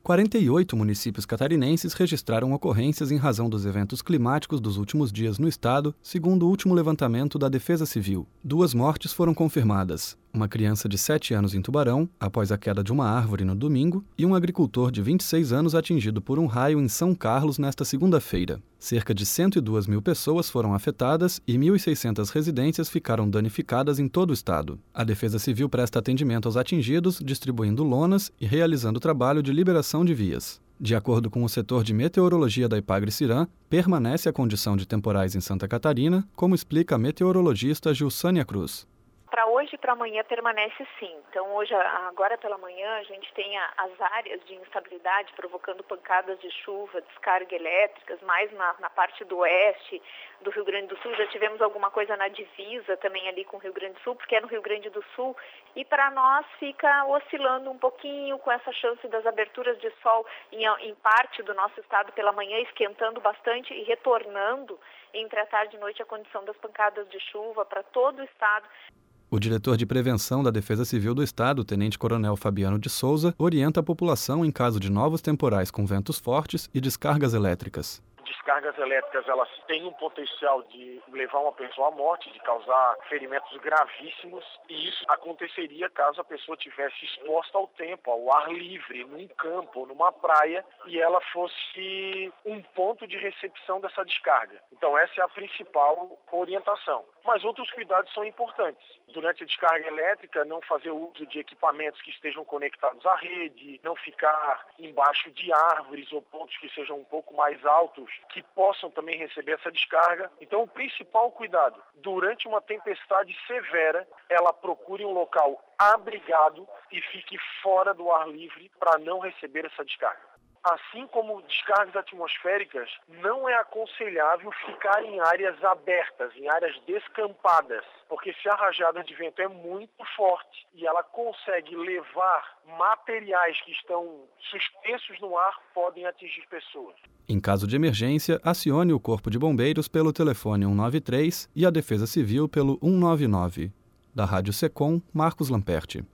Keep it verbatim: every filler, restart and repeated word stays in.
quarenta e oito municípios catarinenses registraram ocorrências em razão dos eventos climáticos dos últimos dias no estado, segundo o último levantamento da Defesa Civil. Duas mortes foram confirmadas: uma criança de sete anos em Tubarão, após a queda de uma árvore no domingo, e um agricultor de vinte e seis anos atingido por um raio em São Carlos nesta segunda-feira. Cerca de cento e duas mil pessoas foram afetadas e mil e seiscentas residências ficaram danificadas em todo o estado. A Defesa Civil presta atendimento aos atingidos, distribuindo lonas e realizando trabalho de liberação de vias. De acordo com o setor de meteorologia da Ipagre-Cirã, permanece a condição de temporais em Santa Catarina, como explica a meteorologista Gilsânia Cruz. Para hoje e para amanhã permanece sim. Então hoje, agora pela manhã, a gente tem as áreas de instabilidade provocando pancadas de chuva, descarga elétricas, mais na, na parte do oeste do Rio Grande do Sul. Já tivemos alguma coisa na divisa também ali com o Rio Grande do Sul, porque é no Rio Grande do Sul. E para nós fica oscilando um pouquinho com essa chance das aberturas de sol em, em parte do nosso estado pela manhã, esquentando bastante e retornando entre a tarde e noite a condição das pancadas de chuva para todo o estado. O diretor de Prevenção da Defesa Civil do Estado, Tenente-Coronel Fabiano de Souza, orienta a população em caso de novos temporais com ventos fortes e descargas elétricas. Descargas elétricas, elas têm um potencial de levar uma pessoa à morte, de causar ferimentos gravíssimos, e isso aconteceria caso a pessoa tivesse exposta ao tempo, ao ar livre, num campo, numa praia, e ela fosse um ponto de recepção dessa descarga. Então essa é a principal orientação. Mas outros cuidados são importantes. Durante a descarga elétrica, não fazer uso de equipamentos que estejam conectados à rede, não ficar embaixo de árvores ou pontos que sejam um pouco mais altos, que possam também receber essa descarga. Então, o principal cuidado, durante uma tempestade severa, ela procure um local abrigado e fique fora do ar livre para não receber essa descarga. Assim como descargas atmosféricas, não é aconselhável ficar em áreas abertas, em áreas descampadas, porque se a rajada de vento é muito forte e ela consegue levar materiais que estão suspensos no ar, podem atingir pessoas. Em caso de emergência, acione o Corpo de Bombeiros pelo telefone um nove três e a Defesa Civil pelo um nove nove. Da Rádio Secom, Marcos Lamperti.